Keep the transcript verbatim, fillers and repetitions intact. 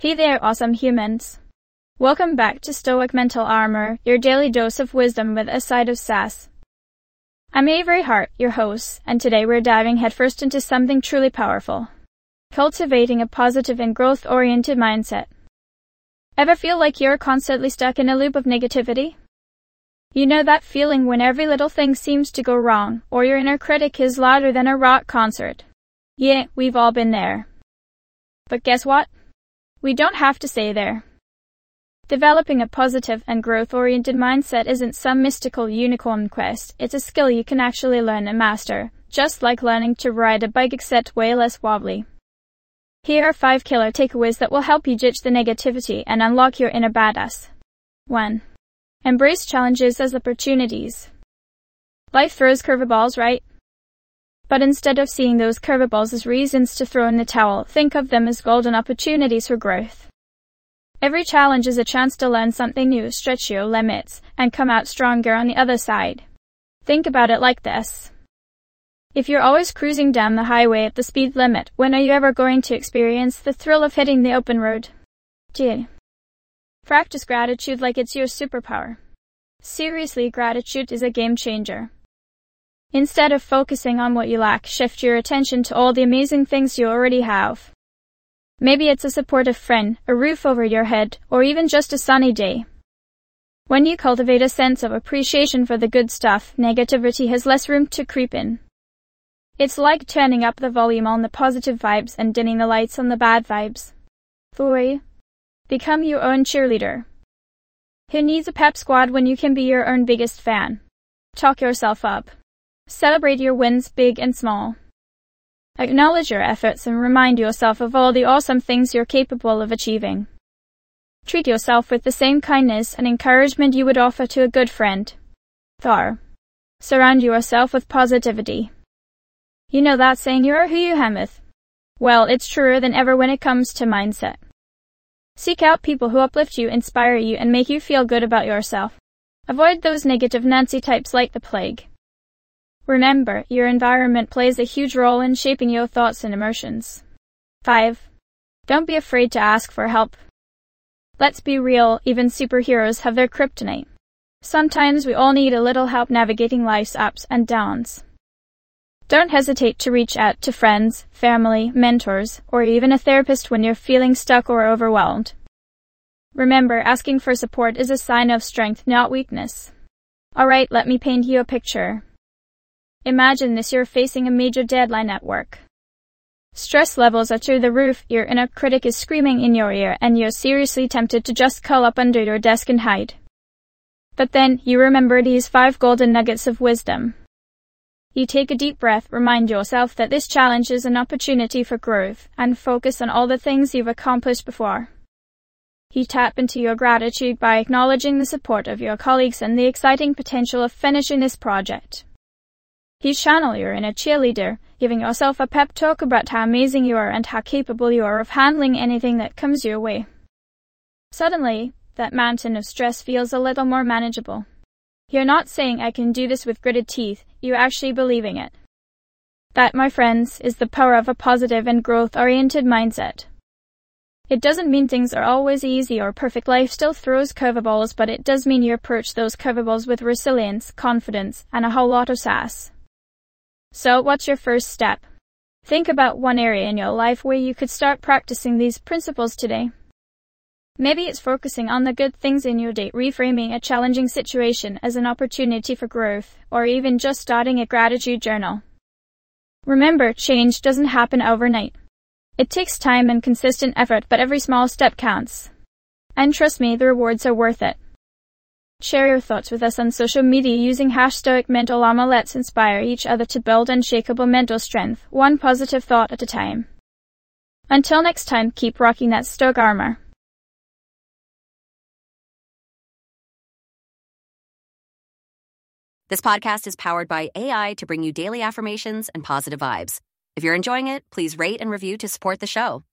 Hey there, awesome humans. Welcome back to Stoic Mental Armor, your daily dose of wisdom with a side of sass. I'm Avery Hart, your host, and today we're diving headfirst into something truly powerful. Cultivating a positive and growth-oriented mindset. Ever feel like you're constantly stuck in a loop of negativity? You know that feeling when every little thing seems to go wrong, or your inner critic is louder than a rock concert? Yeah, we've all been there. But guess what? We don't have to stay there. Developing a positive and growth-oriented mindset isn't some mystical unicorn quest. It's a skill you can actually learn and master, just like learning to ride a bike except way less wobbly. Here are five killer takeaways that will help you ditch the negativity and unlock your inner badass. one. Embrace challenges as opportunities. Life throws curveballs, right? But instead of seeing those curveballs as reasons to throw in the towel, think of them as golden opportunities for growth. Every challenge is a chance to learn something new, stretch your limits, and come out stronger on the other side. Think about it like this. If you're always cruising down the highway at the speed limit, when are you ever going to experience the thrill of hitting the open road? Gee. Practice gratitude like it's your superpower. Seriously, gratitude is a game changer. Instead of focusing on what you lack, shift your attention to all the amazing things you already have. Maybe it's a supportive friend, a roof over your head, or even just a sunny day. When you cultivate a sense of appreciation for the good stuff, negativity has less room to creep in. It's like turning up the volume on the positive vibes and dimming the lights on the bad vibes. three. Become your own cheerleader. Who needs a pep squad when you can be your own biggest fan? Talk yourself up. Celebrate your wins, big and small. Acknowledge your efforts and remind yourself of all the awesome things you're capable of achieving. Treat yourself with the same kindness and encouragement you would offer to a good friend. four. Surround yourself with positivity. You know that saying, you're who you hang with? Well, it's truer than ever when it comes to mindset. Seek out people who uplift you, inspire you, and make you feel good about yourself. Avoid those negative Nancy types like the plague. Remember, your environment plays a huge role in shaping your thoughts and emotions. five. Don't be afraid to ask for help. Let's be real, even superheroes have their kryptonite. Sometimes we all need a little help navigating life's ups and downs. Don't hesitate to reach out to friends, family, mentors, or even a therapist when you're feeling stuck or overwhelmed. Remember, asking for support is a sign of strength, not weakness. Alright, let me paint you a picture. Imagine this, you're facing a major deadline at work. Stress levels are through the roof, your inner critic is screaming in your ear, and you're seriously tempted to just curl up under your desk and hide. But then, you remember these five golden nuggets of wisdom. You take a deep breath, remind yourself that this challenge is an opportunity for growth, and focus on all the things you've accomplished before. You tap into your gratitude by acknowledging the support of your colleagues and the exciting potential of finishing this project. You channel your inner cheerleader, giving yourself a pep talk about how amazing you are and how capable you are of handling anything that comes your way. Suddenly, that mountain of stress feels a little more manageable. You're not saying, I can do this with gritted teeth, you're actually believing it. That, my friends, is the power of a positive and growth-oriented mindset. It doesn't mean things are always easy or perfect. Life still throws curveballs, but it does mean you approach those curveballs with resilience, confidence, and a whole lot of sass. So, what's your first step? Think about one area in your life where you could start practicing these principles today. Maybe it's focusing on the good things in your day, reframing a challenging situation as an opportunity for growth, or even just starting a gratitude journal. Remember, change doesn't happen overnight. It takes time and consistent effort, but every small step counts. And trust me, the rewards are worth it. Share your thoughts with us on social media using hashtag StoicMentalArmor. Let's inspire each other to build unshakable mental strength, one positive thought at a time. Until next time, keep rocking that Stoic armor. This podcast is powered by A I to bring you daily affirmations and positive vibes. If you're enjoying it, please rate and review to support the show.